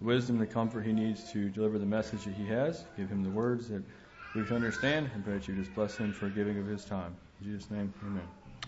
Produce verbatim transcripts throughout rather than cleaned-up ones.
wisdom, the comfort he needs to deliver the message that he has. Give him the words that we can understand, and pray that you just bless him for giving of his time. In Jesus' name, amen.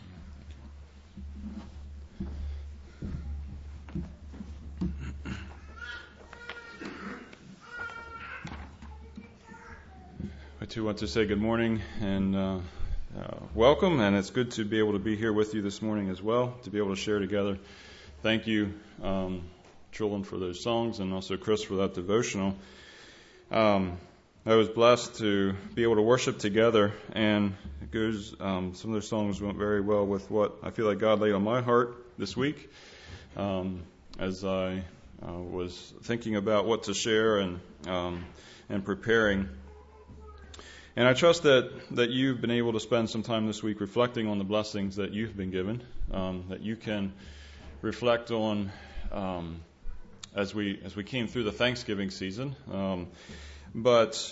I too want to say good morning and uh, uh, welcome, and it's good to be able to be here with you this morning as well, to be able to share together. Thank you, um, Trillin, for those songs, and also Chris for that devotional. Um, I was blessed to be able to worship together, and it goes. Um, some of those songs went very well with what I feel like God laid on my heart this week, um, as I uh, was thinking about what to share and um, and preparing. And I trust that, that you've been able to spend some time this week reflecting on the blessings that you've been given, um, that you can reflect on um, as we as we came through the Thanksgiving season. Um, but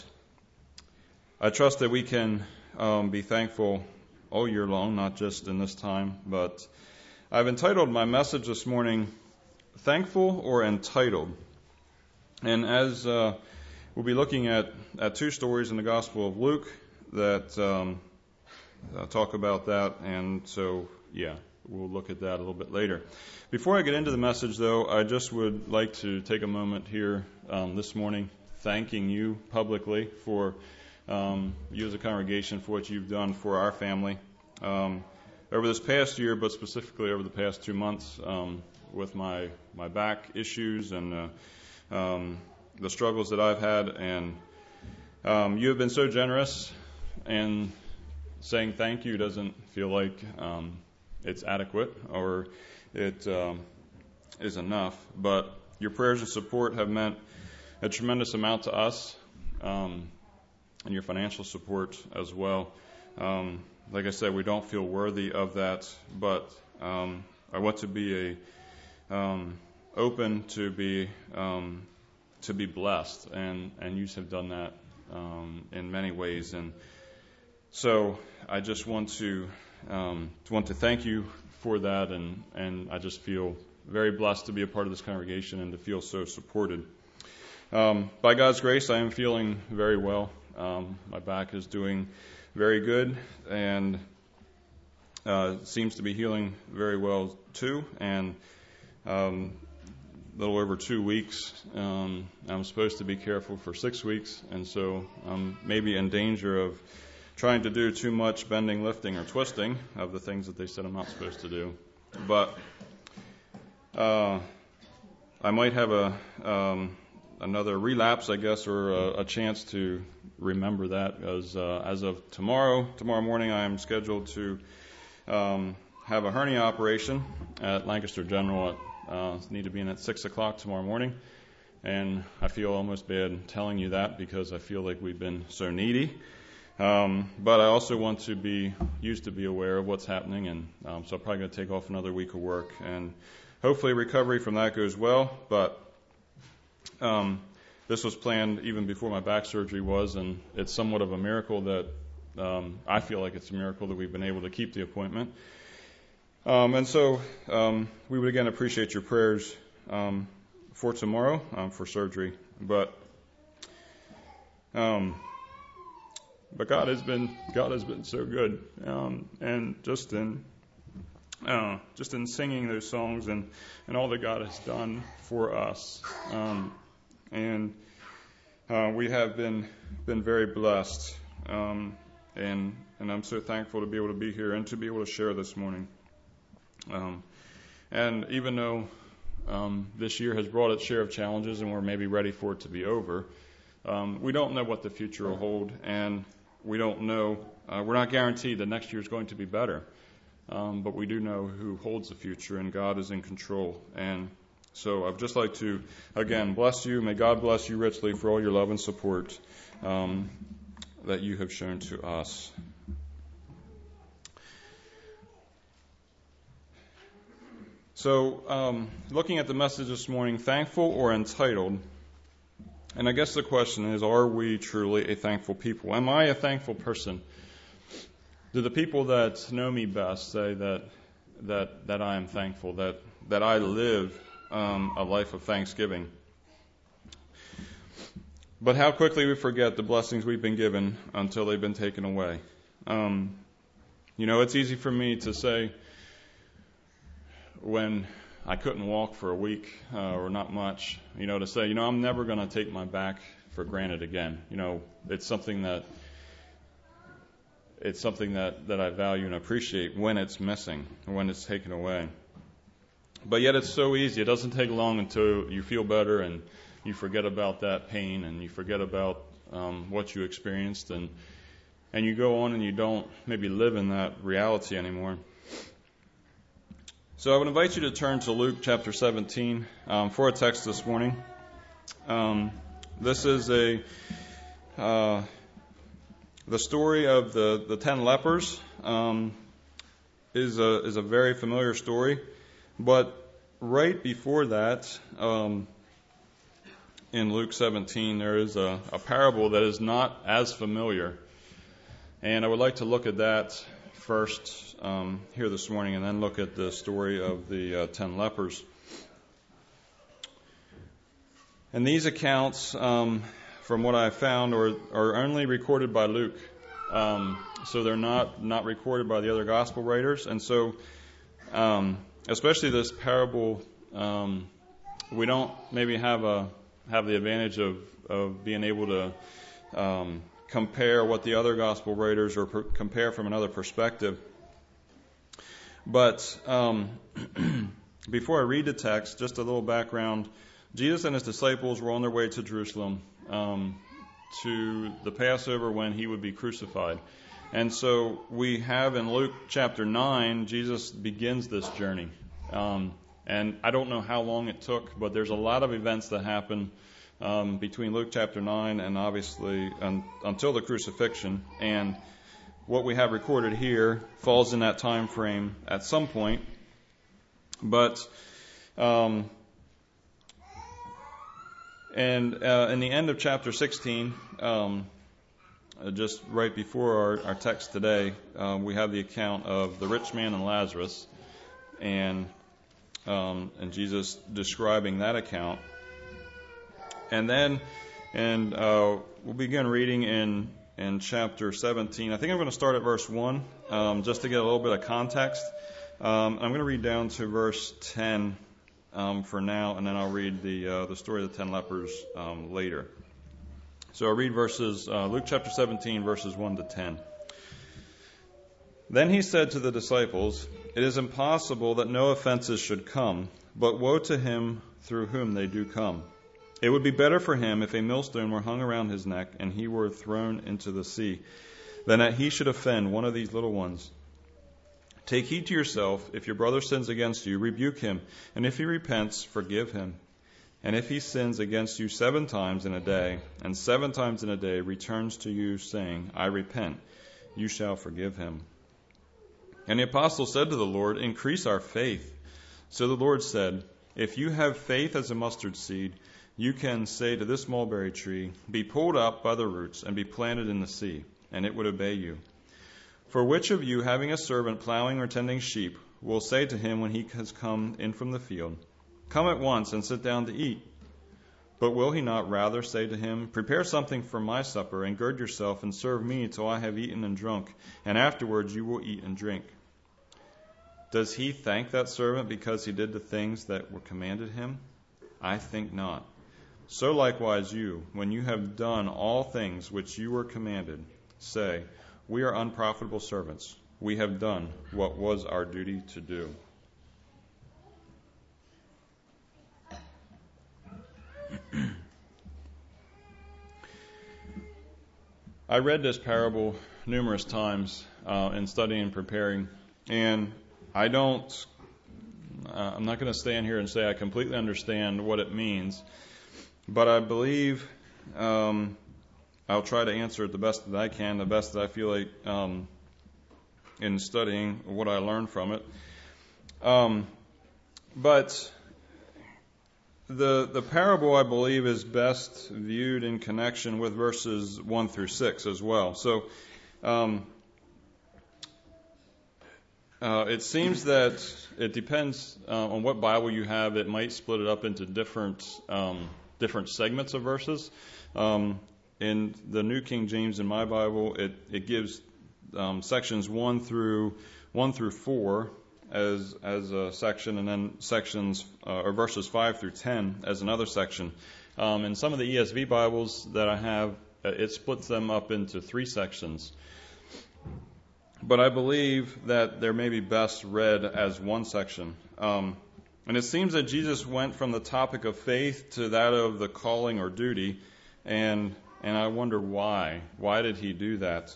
I trust that we can um, be thankful all year long, not just in this time. But I've entitled my message this morning, Thankful or Entitled. And as uh, we'll be looking at, at two stories in the Gospel of Luke that um, uh, talk about that. And so, yeah, we'll look at that a little bit later. Before I get into the message, though, I just would like to take a moment here um, this morning thanking you publicly for um, you as a congregation for what you've done for our family um, over this past year, but specifically over the past two months um, with my, my back issues and uh, um, the struggles that I've had. And um, you have been so generous, and saying thank you doesn't feel like um, it's adequate or it um, is enough. But your prayers and support have meant a tremendous amount to us, um, and your financial support as well. Um, like I said, we don't feel worthy of that, but um, I want to be a um, open to be um, to be blessed, and and you have done that um, in many ways. And so I just want to um, want to thank you for that, and and I just feel very blessed to be a part of this congregation and to feel so supported. Um, by God's grace, I am feeling very well. Um, my back is doing very good, and uh, seems to be healing very well too. And um, a little over two weeks, um, I'm supposed to be careful for six weeks, and so I'm maybe in danger of trying to do too much bending, lifting, or twisting of the things that they said I'm not supposed to do. But uh, I might have a um, another relapse, I guess, or a, a chance to remember that, as uh, as of tomorrow, tomorrow morning, I am scheduled to um, have a hernia operation at Lancaster General. At, uh, need to be in at six o'clock tomorrow morning, and I feel almost bad telling you that because I feel like we've been so needy. Um, but I also want to be used to be aware of what's happening, and um, so I'm probably going to take off another week of work, and hopefully recovery from that goes well. But um, this was planned even before my back surgery was, and it's somewhat of a miracle that um, I feel like it's a miracle that we've been able to keep the appointment. Um, and so um, we would again appreciate your prayers um, for tomorrow um, for surgery. But um, but God has been God has been so good, um, and just in uh, just in singing those songs and, and all that God has done for us, um, and uh, we have been been very blessed, um, and and I'm so thankful to be able to be here and to be able to share this morning. Um, and even though um, this year has brought its share of challenges and we're maybe ready for it to be over, um, we don't know what the future will hold, and we don't know, uh, we're not guaranteed that next year is going to be better, um, but we do know who holds the future, and God is in control. And so I'd just like to, again, bless you. May God bless you richly for all your love and support um, that you have shown to us. So, um, looking at the message this morning, thankful or entitled, and I guess the question is, are we truly a thankful people? Am I a thankful person? Do the people that know me best say that that that I am thankful, that that I live um, a life of thanksgiving? But how quickly we forget the blessings we've been given until they've been taken away. Um, you know, it's easy for me to say when I couldn't walk for a week uh, or not much, you know, to say, you know, I'm never going to take my back for granted again. You know, it's something that it's something that, that I value and appreciate when it's missing, when it's taken away. But yet it's so easy. It doesn't take long until you feel better and you forget about that pain and you forget about um, what you experienced, and and you go on and you don't maybe live in that reality anymore. So I would invite you to turn to Luke chapter seventeen um, for a text this morning. Um, this is a uh, the story of the, the ten lepers. Um, is a is a very familiar story, but right before that, um, in Luke seventeen, there is a, a parable that is not as familiar, and I would like to look at that first um, here this morning, and then look at the story of the uh, ten lepers. And these accounts, um, from what I found, are, are only recorded by Luke, um, so they're not not recorded by the other gospel writers, and so um, especially this parable, um, we don't maybe have a have the advantage of, of being able to um, compare what the other gospel writers or per- compare from another perspective. But um, before I read the text, just a little background. Jesus and his disciples were on their way to Jerusalem um, to the Passover when he would be crucified. And so we have in Luke chapter nine, Jesus begins this journey. Um, and I don't know how long it took, but there's a lot of events that happen um, between Luke chapter nine and obviously un- until the crucifixion. And what we have recorded here falls in that time frame at some point. But um, and uh, in the end of chapter sixteen, um, uh, just right before our, our text today, uh, we have the account of the rich man and Lazarus, and um, and Jesus describing that account. And then, and uh, we'll begin reading in in chapter seventeen. I think I'm going to start at verse one, um, just to get a little bit of context. Um, I'm going to read down to verse ten um, for now, and then I'll read the uh, the story of the ten lepers um, later. So I'll read verses uh, Luke chapter seventeen, verses one to ten. Then he said to the disciples, "It is impossible that no offenses should come, but woe to him through whom they do come. It would be better for him if a millstone were hung around his neck and he were thrown into the sea, than that he should offend one of these little ones. Take heed to yourself. If your brother sins against you, rebuke him, and if he repents, forgive him. And if he sins against you seven times in a day, and seven times in a day returns to you saying, 'I repent,' you shall forgive him." And the apostle said to the Lord, "Increase our faith." So the Lord said, "If you have faith as a mustard seed, you can say to this mulberry tree, 'Be pulled up by the roots and be planted in the sea,' and it would obey you. For which of you, having a servant plowing or tending sheep, will say to him when he has come in from the field, 'Come at once and sit down to eat'? But will he not rather say to him, 'Prepare something for my supper, and gird yourself and serve me till I have eaten and drunk, and afterwards you will eat and drink'? Does he thank that servant because he did the things that were commanded him? I think not. So likewise you, when you have done all things which you were commanded, say, 'We are unprofitable servants. We have done what was our duty to do.'" I read this parable numerous times uh, in studying and preparing, and I don't, uh, I'm not going to stand here and say I completely understand what it means, but I believe um, I'll try to answer it the best that I can, the best that I feel like um, in studying what I learned from it. Um, but the the parable, I believe, is best viewed in connection with verses one through six as well. So um, uh, it seems that it depends uh, on what Bible you have. It might split it up into different um, different segments of verses. Um, in the New King James in my Bible, it, it gives um, sections one through one through four as as a section, and then sections uh, or verses five through ten as another section. Um, in some of the E S V Bibles that I have, it splits them up into three sections. But I believe that they're maybe best read as one section. Um, and it seems that Jesus went from the topic of faith to that of the calling or duty, and and I wonder why. Why did he do that?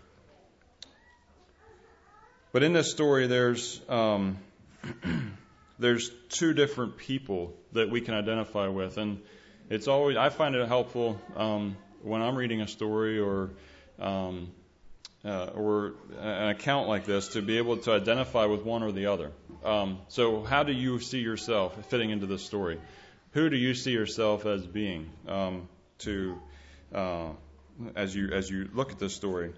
But in this story, there's um, there's two different people that we can identify with, and it's always I find it helpful um, when I'm reading a story or um, uh, or an account like this to be able to identify with one or the other. Um, so, how do you see yourself fitting into this story? Who do you see yourself as being um, to uh, as you as you look at this story?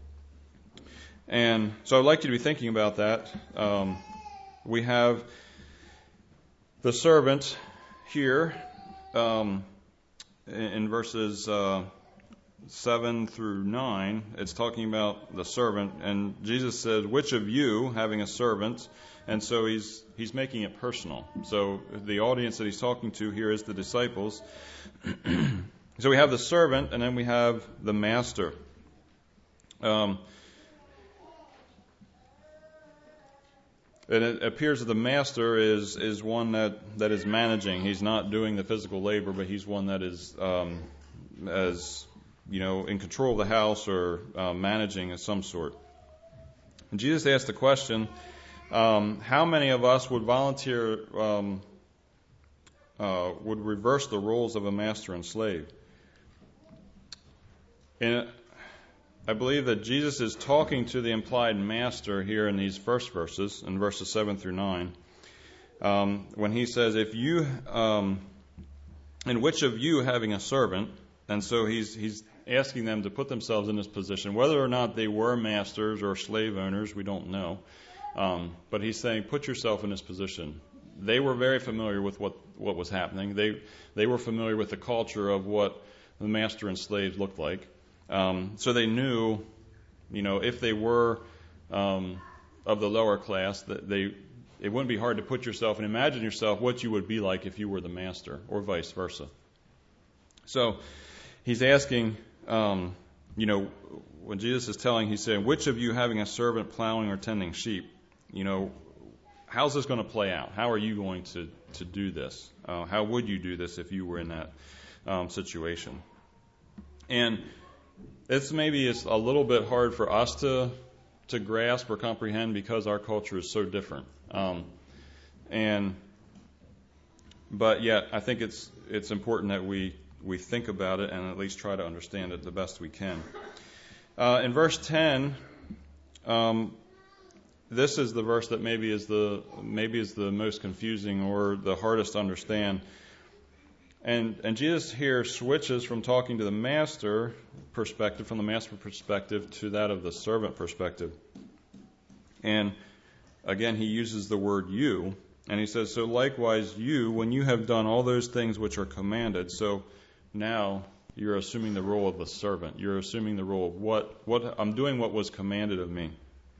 And so I'd like you to be thinking about that. Um, we have the servant here um, in, in verses uh, seven through nine. It's talking about the servant, and Jesus said, "Which of you, having a servant?" And so he's he's making it personal. So the audience that he's talking to here is the disciples. So we have the servant, and then we have the master. Um, And it appears that the master is is one that, that is managing. He's not doing the physical labor, but he's one that is, um, as you know, in control of the house or uh, managing of some sort. And Jesus asked the question, um, how many of us would volunteer, um, uh, would reverse the roles of a master and slave? And I believe that Jesus is talking to the implied master here in these first verses, in verses seven through nine, um, when he says, if you, um, and which of you having a servant, and so he's he's asking them to put themselves in this position, whether or not they were masters or slave owners, we don't know, um, but he's saying, put yourself in this position. They were very familiar with what, what was happening. They, they were familiar with the culture of what the master and slaves looked like. Um, so they knew, you know, if they were um, of the lower class, that they it wouldn't be hard to put yourself and imagine yourself what you would be like if you were the master, or vice versa. So he's asking, um, you know, when Jesus is telling, he's saying, which of you having a servant plowing or tending sheep, you know, how's this going to play out? How are you going to, to do this? Uh, how would you do this if you were in that um, situation? And it's maybe it's a little bit hard for us to to grasp or comprehend because our culture is so different. Um, and but yet, I think it's it's important that we we think about it and at least try to understand it the best we can. Uh, in verse ten, um, this is the verse that maybe is the maybe is the most confusing or the hardest to understand. And, and Jesus here switches from talking to the master perspective, from the master perspective, to that of the servant perspective. And again, he uses the word you, and he says, so likewise you, when you have done all those things which are commanded, so now you're assuming the role of the servant. You're assuming the role of what, what I'm doing what was commanded of me.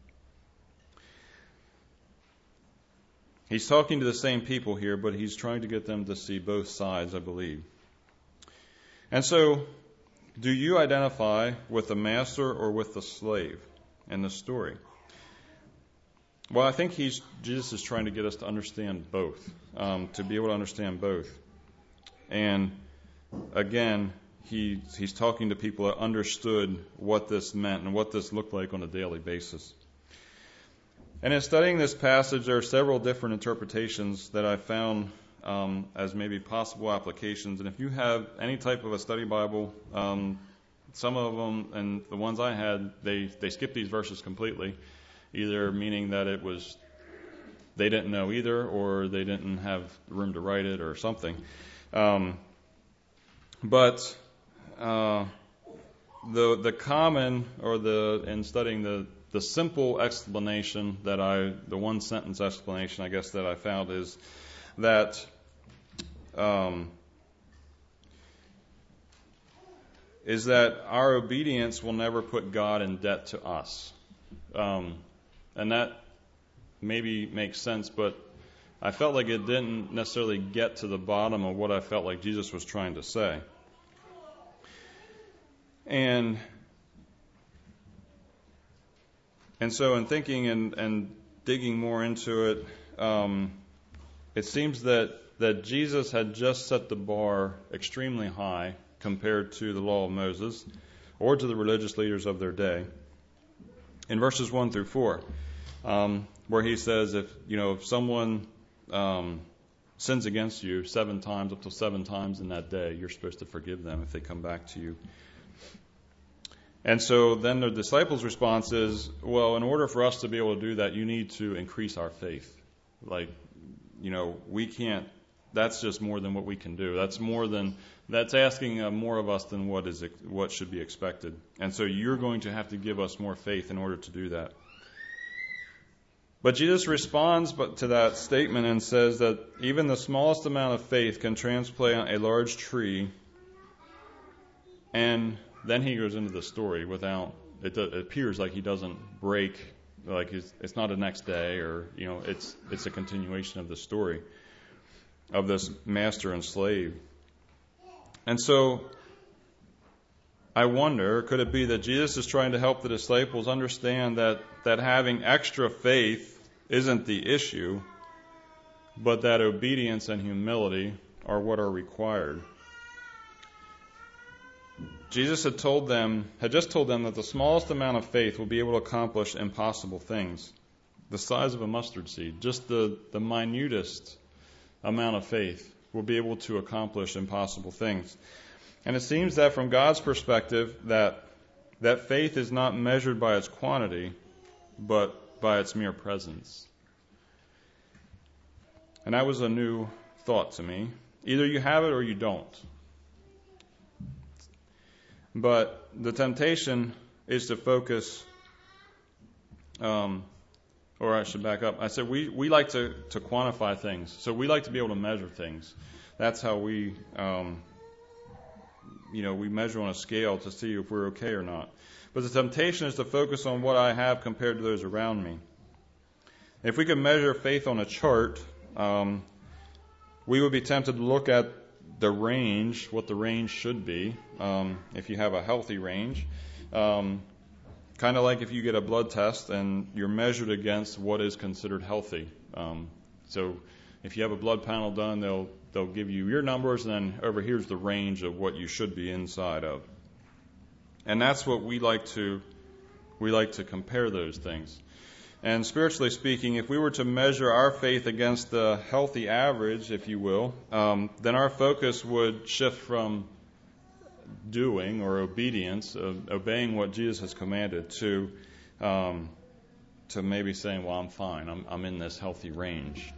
He's talking to the same people here, but he's trying to get them to see both sides, I believe. And so, do you identify with the master or with the slave in the story? Well, I think he's Jesus is trying to get us to understand both, um, to be able to understand both. And again, he he's talking to people that understood what this meant and what this looked like on a daily basis. And in studying this passage, there are several different interpretations that I found um, as maybe possible applications. And if you have any type of a study Bible, um, some of them, and the ones I had, they, they skip these verses completely, either meaning that it was they didn't know either, or they didn't have room to write it, or something. Um, but uh, the the common, or the in studying the The simple explanation that I, the one sentence explanation, I guess, that I found is that um, is that our obedience will never put God in debt to us. Um, and that maybe makes sense, but I felt like it didn't necessarily get to the bottom of what I felt like Jesus was trying to say. And and so in thinking and, and digging more into it, um, it seems that, that Jesus had just set the bar extremely high compared to the law of Moses or to the religious leaders of their day. In verses one through four, um, where he says, if you know if someone um, sins against you seven times, up to seven times in that day, you're supposed to forgive them if they come back to you. And so then the disciples' response is, well, in order for us to be able to do that, you need to increase our faith. Like, you know, we can't, that's just more than what we can do. That's more than, that's asking uh, more of us than what is what should be expected. And so you're going to have to give us more faith in order to do that. But Jesus responds to that statement and says that even the smallest amount of faith can transplant a large tree. And then he goes into the story without, it, it appears like he doesn't break, like it's, it's not a next day, or, you know, it's it's a continuation of the story of this master and slave. And so I wonder, could it be that Jesus is trying to help the disciples understand that, that having extra faith isn't the issue, but that obedience and humility are what are required? Jesus had told them, had just told them that the smallest amount of faith will be able to accomplish impossible things. The size of a mustard seed, just the, the minutest amount of faith will be able to accomplish impossible things. And it seems that from God's perspective, that that faith is not measured by its quantity, but by its mere presence. And that was a new thought to me. Either you have it or you don't. But the temptation is to focus, um, or I should back up. I said we, we like to, to quantify things. So we like to be able to measure things. That's how we, um, you know, we measure on a scale to see if we're okay or not. But the temptation is to focus on what I have compared to those around me. If we could measure faith on a chart, um, we would be tempted to look at the range, what the range should be, um, if you have a healthy range. Um, kind of like if you get a blood test and you're measured against what is considered healthy. Um, so if you have a blood panel done, they'll they'll give you your numbers, and then over here's the range of what you should be inside of. And that's what we like to we like to compare those things. And spiritually speaking, if we were to measure our faith against the healthy average, if you will, um, then our focus would shift from doing or obedience, uh, obeying what Jesus has commanded, to um, to maybe saying, well, I'm fine. I'm, I'm in this healthy range.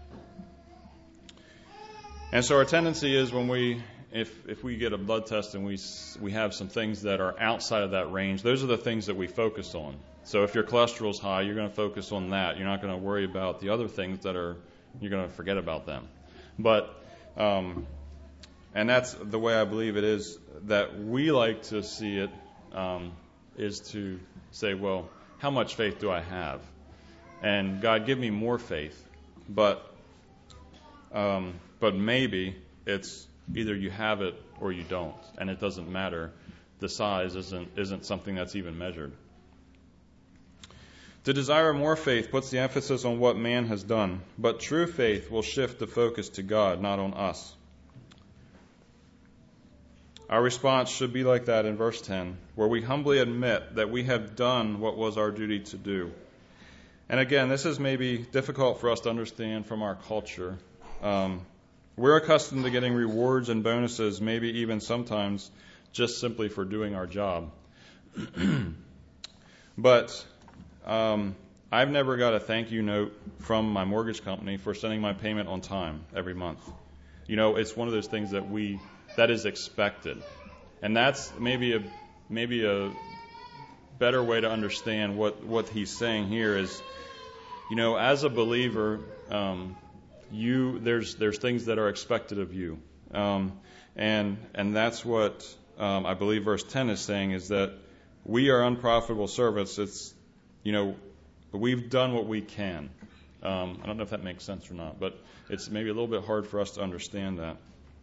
And so our tendency is when we, if if we get a blood test and we we have some things that are outside of that range, those are the things that we focus on. So if your cholesterol is high, you're going to focus on that. You're not going to worry about the other things that are, you're going to forget about them. But, um, and that's the way I believe it is that we like to see it, um, is to say, well, how much faith do I have? And God, give me more faith. But, um, but maybe it's either you have it or you don't, and it doesn't matter. The size isn't isn't something that's even measured. To desire more faith puts the emphasis on what man has done, but true faith will shift the focus to God, not on us. Our response should be like that in verse ten, where we humbly admit that we have done what was our duty to do. And again, this is maybe difficult for us to understand from our culture. Um, we're accustomed to getting rewards and bonuses, maybe even sometimes just simply for doing our job. But Um, I've never got a thank you note from my mortgage company for sending my payment on time every month. You know, it's one of those things that we that is expected, and that's maybe a maybe a better way to understand what what he's saying here is, you know, as a believer, um, you there's there's things that are expected of you, um, and and that's what um, I believe verse ten is saying is that we are unprofitable servants. It's, you know, we've done what we can. Um, I don't know if that makes sense or not, but it's maybe a little bit hard for us to understand that.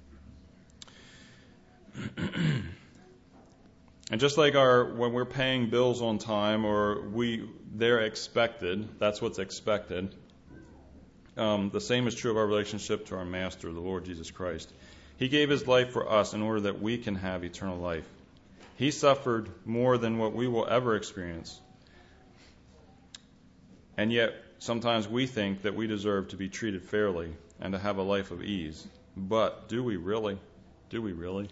And just like our when we're paying bills on time, or we they're expected, that's what's expected. Um, the same is true of our relationship to our Master, the Lord Jesus Christ. He gave his life for us in order that we can have eternal life. He suffered more than what we will ever experience. And yet, sometimes we think that we deserve to be treated fairly and to have a life of ease. But do we really? Do we really?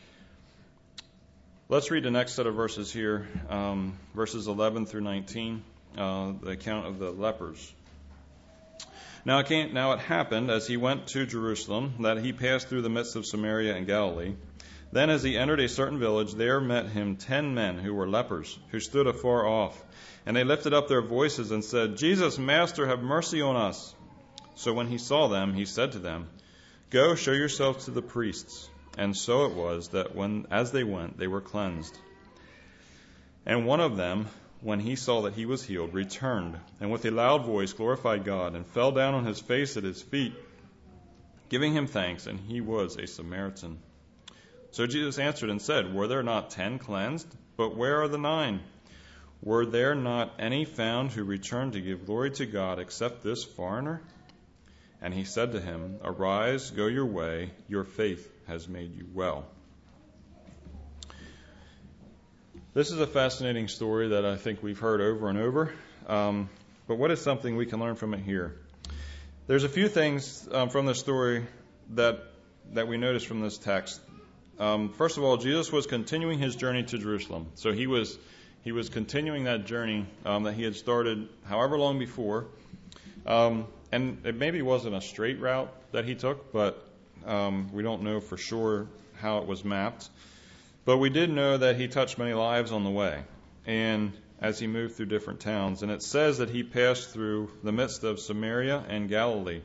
Let's read the next set of verses here, um, verses eleven through nineteen, uh, the account of the lepers. Now it, came, now it happened, as he went to Jerusalem, that he passed through the midst of Samaria and Galilee. Then as he entered a certain village, there met him ten men who were lepers, who stood afar off. And they lifted up their voices and said, Jesus, Master, have mercy on us. So when he saw them, he said to them, Go, show yourselves to the priests. And so it was that when, as they went, they were cleansed. And one of them, when he saw that he was healed, returned, and with a loud voice glorified God, and fell down on his face at his feet, giving him thanks, and he was a Samaritan. So Jesus answered and said, Were there not ten cleansed? But where are the nine? Were there not any found who returned to give glory to God except this foreigner? And he said to him, Arise, go your way, your faith has made you well. This is a fascinating story that I think we've heard over and over. Um, but what is something we can learn from it here? There's a few things um, from this story that that we notice from this text. Um, first of all, Jesus was continuing his journey to Jerusalem. So he was he was continuing that journey um, that he had started however long before. Um, and it maybe wasn't a straight route that he took, but um, we don't know for sure how it was mapped. But we did know that he touched many lives on the way, and as he moved through different towns. And it says that he passed through the midst of Samaria and Galilee.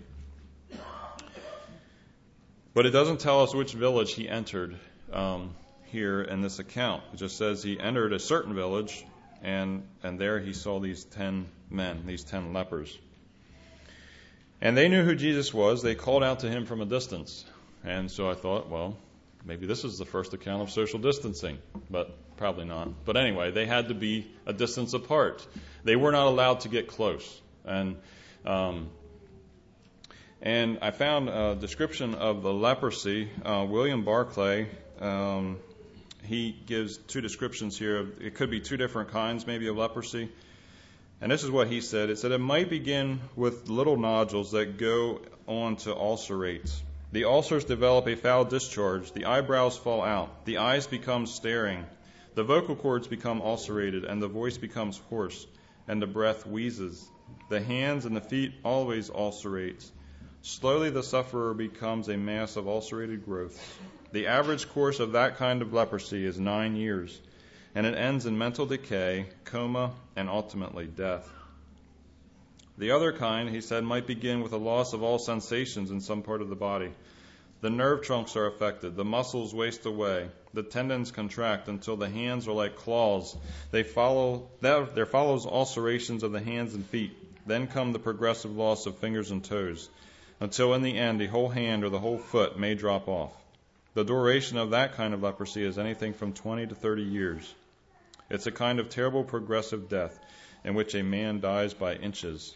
But it doesn't tell us which village he entered um, here in this account. It just says he entered a certain village, and, and there he saw these ten men, these ten lepers. And they knew who Jesus was. They called out to him from a distance. And so I thought, well, maybe this is the first account of social distancing, but probably not. But anyway, they had to be a distance apart. They were not allowed to get close. And um, and I found a description of the leprosy. Uh, William Barclay, um, he gives two descriptions here. It could be two different kinds, maybe, of leprosy. And this is what he said. It said, it might begin with little nodules that go on to ulcerate. The ulcers develop a foul discharge. The eyebrows fall out. The eyes become staring. The vocal cords become ulcerated, and the voice becomes hoarse, and the breath wheezes. The hands and the feet always ulcerate. Slowly the sufferer becomes a mass of ulcerated growths. The average course of that kind of leprosy is nine years, and it ends in mental decay, coma, and ultimately death. The other kind, he said, might begin with a loss of all sensations in some part of the body. The nerve trunks are affected. The muscles waste away. The tendons contract until the hands are like claws. They follow, there follows ulcerations of the hands and feet. Then come the progressive loss of fingers and toes, until in the end the whole hand or the whole foot may drop off. The duration of that kind of leprosy is anything from twenty to thirty years. It's a kind of terrible progressive death in which a man dies by inches.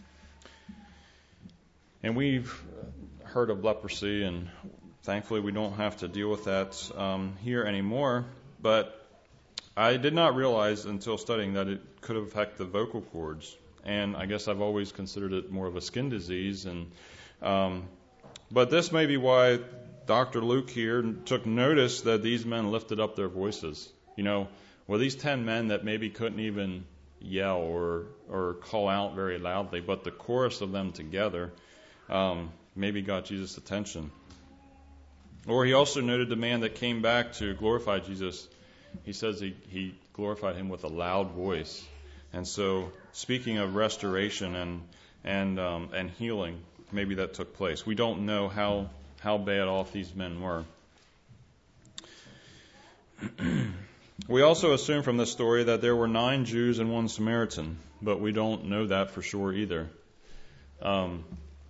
And we've heard of leprosy, and thankfully we don't have to deal with that um, here anymore. But I did not realize until studying that it could affect the vocal cords. And I guess I've always considered it more of a skin disease. And um, but this may be why Doctor Luke here took notice that these men lifted up their voices. You know, were these ten men that maybe couldn't even yell or or call out very loudly, but the chorus of them together Um, maybe got Jesus' attention. Or he also noted the man that came back to glorify Jesus. He says he, he glorified him with a loud voice. And so, speaking of restoration and and um, and healing, maybe that took place. We don't know how how bad off these men were. We also assume from this story that there were nine Jews and one Samaritan, but we don't know that for sure either. Um,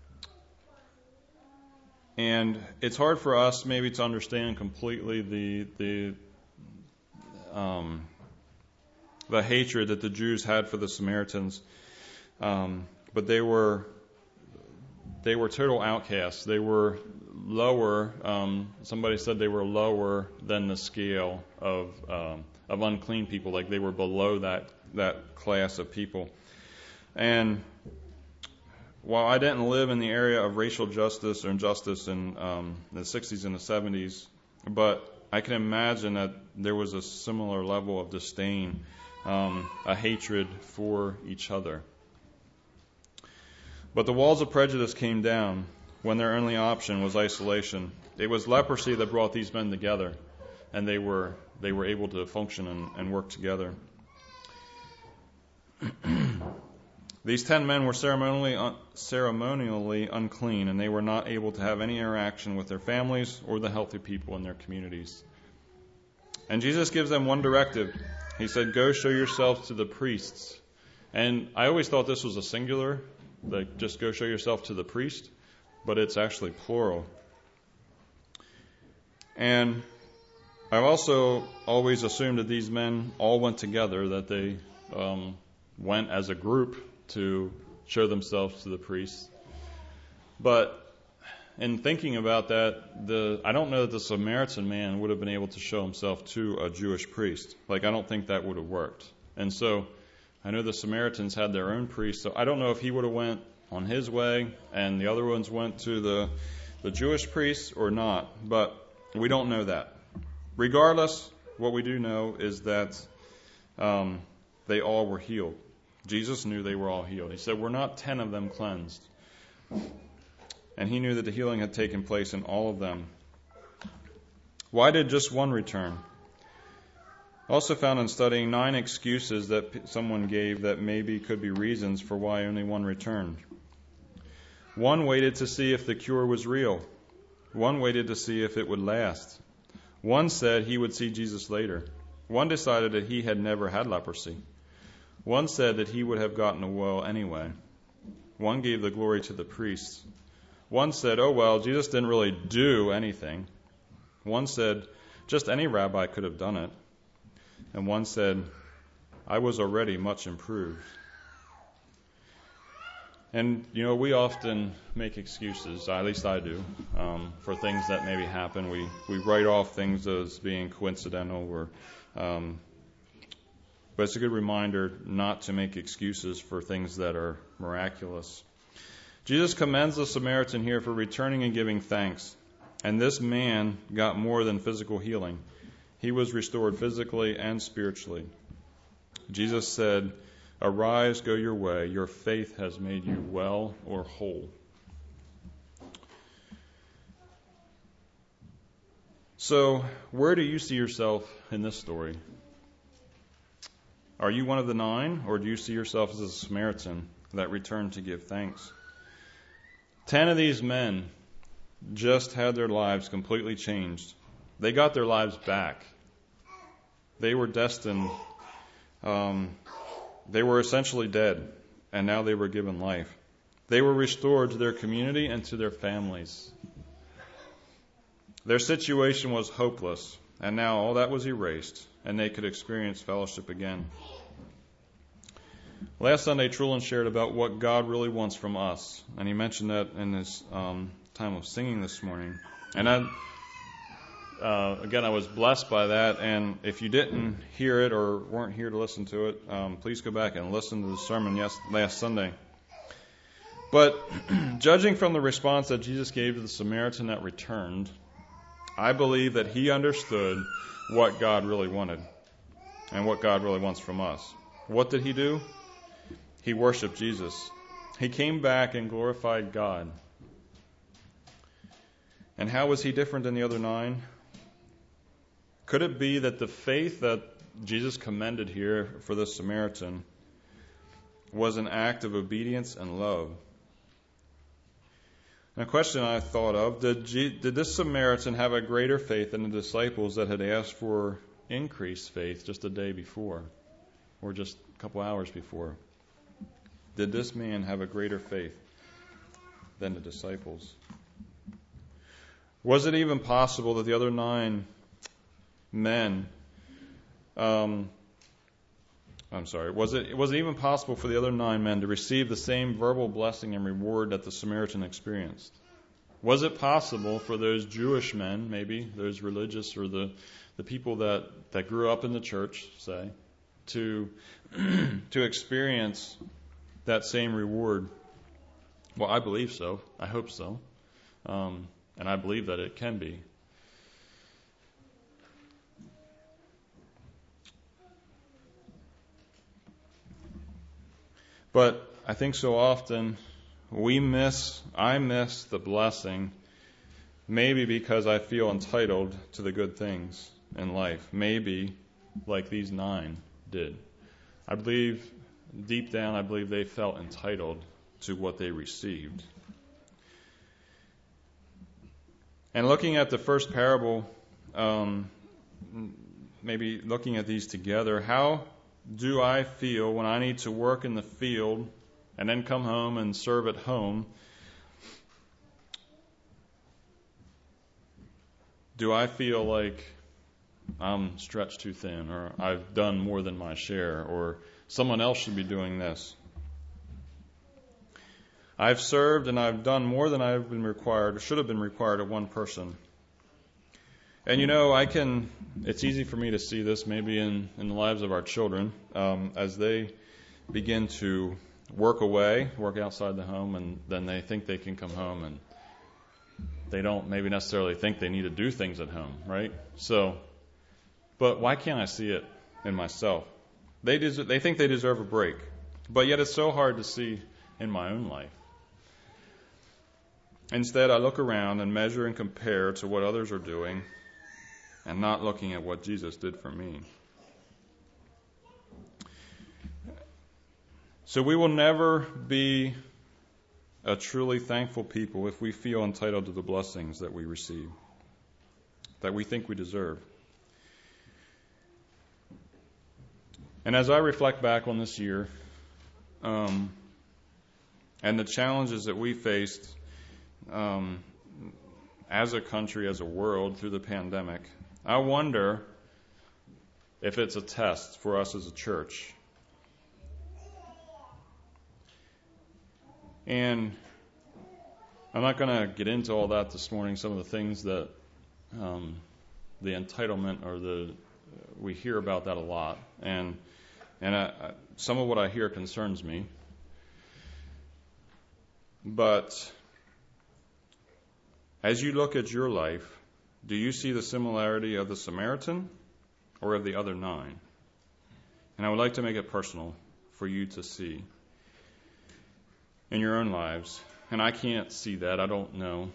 and it's hard for us maybe to understand completely the the um, the hatred that the Jews had for the Samaritans, um, but they were they were total outcasts. They were lower. Um, somebody said they were lower than the scale of um, of unclean people. Like they were below that that class of people. And while I didn't live in the area of racial justice or injustice in um, the sixties and the seventies, but I can imagine that there was a similar level of disdain, um, a hatred for each other. But the walls of prejudice came down when their only option was isolation. It was leprosy that brought these men together, and they were they were able to function and, and work together. These ten men were ceremonially, un- ceremonially unclean, and they were not able to have any interaction with their families or the healthy people in their communities. And Jesus gives them one directive. He said, "Go show yourselves to the priests." And I always thought this was a singular, like just go show yourself to the priest, but it's actually plural. And I've also always assumed that these men all went together, that they um, went as a group to show themselves to the priests. But in thinking about that, the I don't know that the Samaritan man would have been able to show himself to a Jewish priest. Like, I don't think that would have worked. And so I know the Samaritans had their own priest, so I don't know if he would have went on his way and the other ones went to the, the Jewish priests or not. But we don't know that. Regardless, what we do know is that um, they all were healed. Jesus knew they were all healed. He said, "We're not ten of them cleansed." And he knew that the healing had taken place in all of them. Why did just one return? Also found in studying nine excuses that p- someone gave that maybe could be reasons for why only one returned. One waited to see if the cure was real. One waited to see if it would last. One said he would see Jesus later. One decided that he had never had leprosy. One said that he would have gotten well anyway. One gave the glory to the priests. One said, "Oh, well, Jesus didn't really do anything." One said, "Just any rabbi could have done it." And one said, "I was already much improved." And, you know, we often make excuses, at least I do, um, for things that maybe happen. We, we write off things as being coincidental or um, But it's a good reminder not to make excuses for things that are miraculous. Jesus commends the Samaritan here for returning and giving thanks. And this man got more than physical healing. He was restored physically and spiritually. Jesus said, "Arise, go your way. Your faith has made you well or whole." So, where do you see yourself in this story? Are you one of the nine, or do you see yourself as a Samaritan that returned to give thanks? Ten of these men just had their lives completely changed. They got their lives back. They were destined, um, they were essentially dead, and now they were given life. They were restored to their community and to their families. Their situation was hopeless, and now all that was erased, and they could experience fellowship again. Last Sunday, Trulin shared about what God really wants from us, and he mentioned that in his um, time of singing this morning. And I, uh, again, I was blessed by that, and if you didn't hear it or weren't here to listen to it, um, please go back and listen to the sermon yes, last Sunday. But judging from the response that Jesus gave to the Samaritan that returned, I believe that he understood what God really wanted and what God really wants from us. What did he do? He worshiped Jesus. He came back and glorified God. And how was he different than the other nine? Could it be that the faith that Jesus commended here for the Samaritan was an act of obedience and love? And a question I thought of, did, G- did this Samaritan have a greater faith than the disciples that had asked for increased faith just a day before or just a couple hours before? Did this man have a greater faith than the disciples? Was it even possible that the other nine men, um, I'm sorry, was it, was it even possible for the other nine men to receive the same verbal blessing and reward that the Samaritan experienced? Was it possible for those Jewish men, maybe, those religious or the, the people that, that grew up in the church, say, to, to experience that same reward? Well, I believe so. I hope so. Um, and I believe that it can be. But I think so often we miss, I miss the blessing, maybe because I feel entitled to the good things in life. Maybe like these nine did. I believe, deep down, I believe they felt entitled to what they received. And looking at the first parable, um, maybe looking at these together, how do I feel when I need to work in the field and then come home and serve at home? Do I feel like I'm stretched too thin, or I've done more than my share, or someone else should be doing this? I've served and I've done more than I've been required, or should have been required of one person. And you know, I can, it's easy for me to see this maybe in, in the lives of our children, um, as they begin to work away, work outside the home, and then they think they can come home, and they don't maybe necessarily think they need to do things at home, right? So, but why can't I see it in myself? They des- they think they deserve a break, but yet it's so hard to see in my own life. Instead, I look around and measure and compare to what others are doing and not looking at what Jesus did for me. So we will never be a truly thankful people if we feel entitled to the blessings that we receive, that we think we deserve. And as I reflect back on this year, um, and the challenges that we faced um, as a country, as a world, through the pandemic, I wonder if it's a test for us as a church. And I'm not going to get into all that this morning, some of the things that um, the entitlement or the we hear about that a lot. And and I, I, some of what I hear concerns me. But as you look at your life, do you see the similarity of the Samaritan or of the other nine? And I would like to make it personal for you to see in your own lives. And I can't see that. I don't know.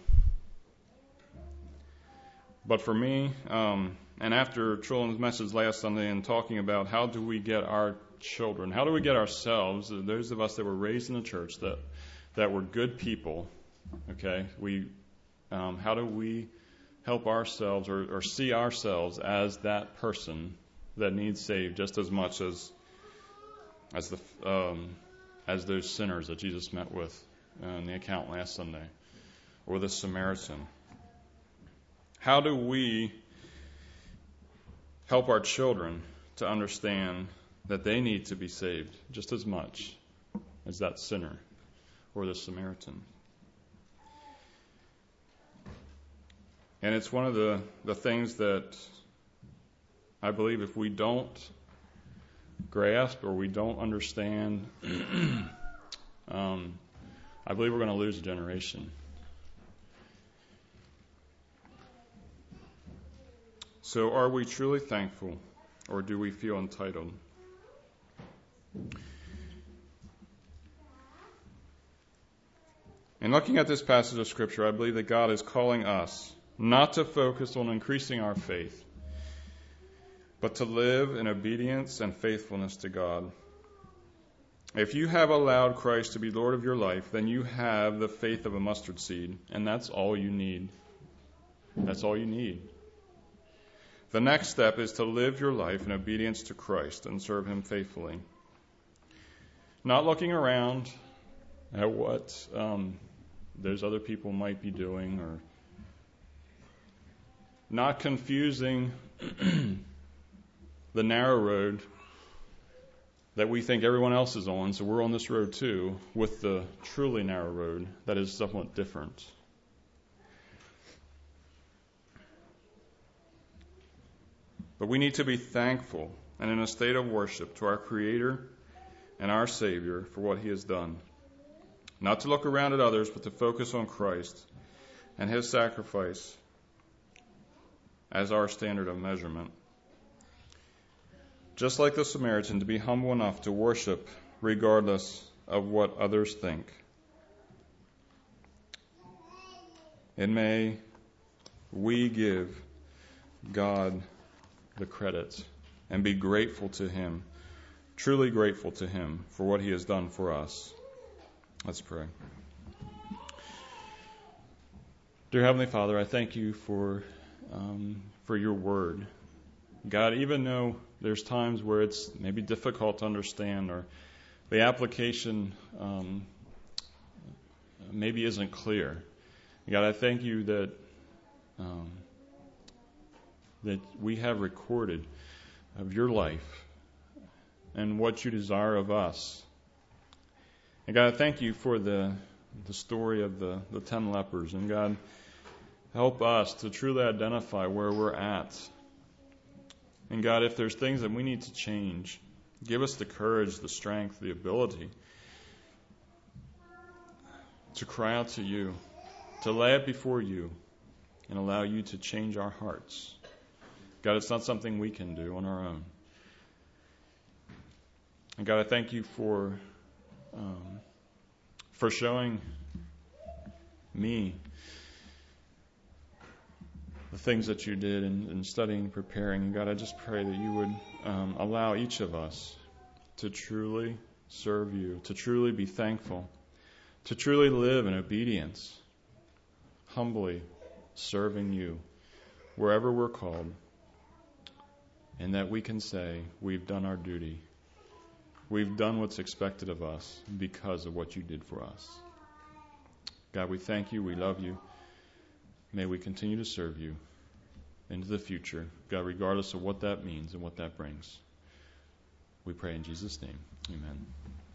But for me, um, and after Trilland's message last Sunday and talking about how do we get our children, how do we get ourselves, those of us that were raised in the church, that, that were good people, okay, we, um, how do we help ourselves or, or see ourselves as that person that needs saved just as much as as the um, as those sinners that Jesus met with in the account last Sunday, or the Samaritan? How do we help our children to understand that they need to be saved just as much as that sinner or the Samaritan? And it's one of the, the things that I believe if we don't grasp or we don't understand, um, I believe we're going to lose a generation. So are we truly thankful, or do we feel entitled? In looking at this passage of Scripture, I believe that God is calling us not to focus on increasing our faith, but to live in obedience and faithfulness to God. If you have allowed Christ to be Lord of your life, then you have the faith of a mustard seed, and that's all you need. That's all you need. The next step is to live your life in obedience to Christ and serve Him faithfully. Not looking around at what um, those other people might be doing, or not confusing the narrow road that we think everyone else is on, so we're on this road too, with the truly narrow road that is somewhat different. But we need to be thankful and in a state of worship to our Creator and our Savior for what He has done. Not to look around at others, but to focus on Christ and His sacrifice as our standard of measurement. Just like the Samaritan, to be humble enough to worship regardless of what others think. And may we give God the credit and be grateful to Him, truly grateful to Him for what He has done for us. Let's pray. Dear Heavenly Father, I thank You for um, for Your word. God, even though there's times where it's maybe difficult to understand, or the application um, maybe isn't clear, God, I thank You that um, that we have recorded of Your life and what You desire of us. And God, I thank You for the the story of the, the ten lepers. And God, help us to truly identify where we're at. And God, if there's things that we need to change, give us the courage, the strength, the ability to cry out to You, to lay it before You, and allow You to change our hearts. God, it's not something we can do on our own. And God, I thank You for um, for showing me the things that You did in, in studying, preparing. And God, I just pray that You would um, allow each of us to truly serve You, to truly be thankful, to truly live in obedience, humbly serving You wherever we're called, and that we can say we've done our duty. We've done what's expected of us because of what You did for us. God, we thank You. We love You. May we continue to serve You into the future, God, regardless of what that means and what that brings. We pray in Jesus' name. Amen.